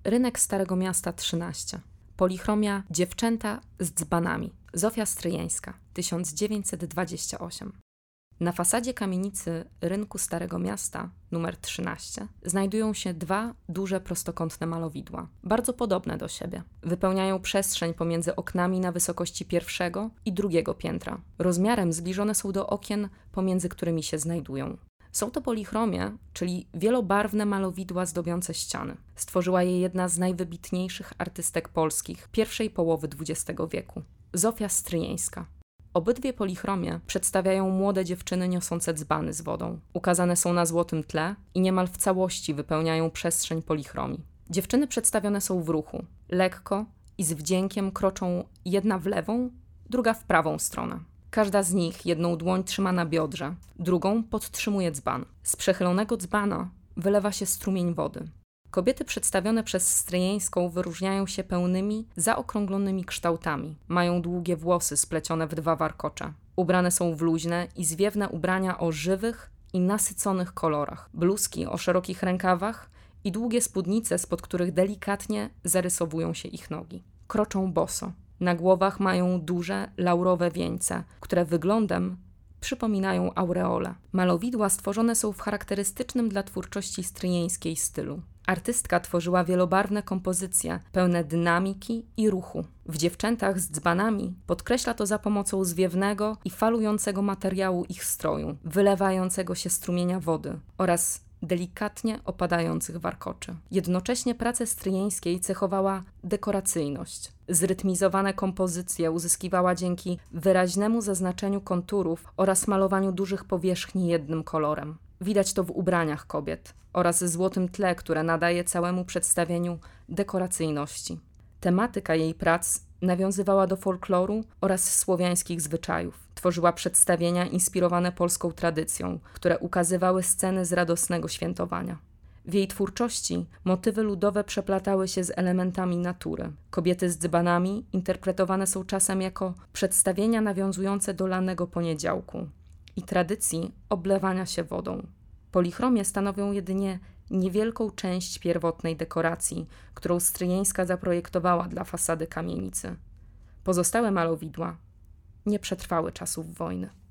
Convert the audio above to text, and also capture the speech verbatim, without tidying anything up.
Rynek Starego Miasta trzynaście. Polichromia Dziewczęta z dzbanami. Zofia Stryjeńska, tysiąc dziewięćset dwadzieścia osiem. Na fasadzie kamienicy Rynku Starego Miasta numer trzynaście znajdują się dwa duże prostokątne malowidła, bardzo podobne do siebie. Wypełniają przestrzeń pomiędzy oknami na wysokości pierwszego i drugiego piętra. Rozmiarem zbliżone są do okien, pomiędzy którymi się znajdują. Są to polichromie, czyli wielobarwne malowidła zdobiące ściany. Stworzyła je jedna z najwybitniejszych artystek polskich pierwszej połowy dwudziestego wieku, Zofia Stryjeńska. Obydwie polichromie przedstawiają młode dziewczyny niosące dzbany z wodą. Ukazane są na złotym tle i niemal w całości wypełniają przestrzeń polichromii. Dziewczyny przedstawione są w ruchu. Lekko i z wdziękiem kroczą jedna w lewą, druga w prawą stronę. Każda z nich jedną dłoń trzyma na biodrze, drugą podtrzymuje dzban. Z przechylonego dzbana wylewa się strumień wody. Kobiety przedstawione przez Stryjeńską wyróżniają się pełnymi, zaokrąglonymi kształtami. Mają długie włosy splecione w dwa warkocze. Ubrane są w luźne i zwiewne ubrania o żywych i nasyconych kolorach. Bluzki o szerokich rękawach i długie spódnice, spod których delikatnie zarysowują się ich nogi. Kroczą boso. Na głowach mają duże, laurowe wieńce, które wyglądem przypominają aureole. Malowidła stworzone są w charakterystycznym dla twórczości stryjeńskiej stylu. Artystka tworzyła wielobarwne kompozycje, pełne dynamiki i ruchu. W Dziewczętach z dzbanami podkreśla to za pomocą zwiewnego i falującego materiału ich stroju, wylewającego się strumienia wody oraz delikatnie opadających warkoczy. Jednocześnie pracę Stryjeńskiej cechowała dekoracyjność. Zrytmizowane kompozycje uzyskiwała dzięki wyraźnemu zaznaczeniu konturów oraz malowaniu dużych powierzchni jednym kolorem. Widać to w ubraniach kobiet oraz złotym tle, które nadaje całemu przedstawieniu dekoracyjności. Tematyka jej prac nawiązywała do folkloru oraz słowiańskich zwyczajów. Tworzyła przedstawienia inspirowane polską tradycją, które ukazywały sceny z radosnego świętowania. W jej twórczości motywy ludowe przeplatały się z elementami natury. Kobiety z dzbanami interpretowane są czasem jako przedstawienia nawiązujące do lanego poniedziałku i tradycji oblewania się wodą. Polichromie stanowią jedynie niewielką część pierwotnej dekoracji, którą Stryjeńska zaprojektowała dla fasady kamienicy. Pozostałe malowidła nie przetrwały czasów wojny.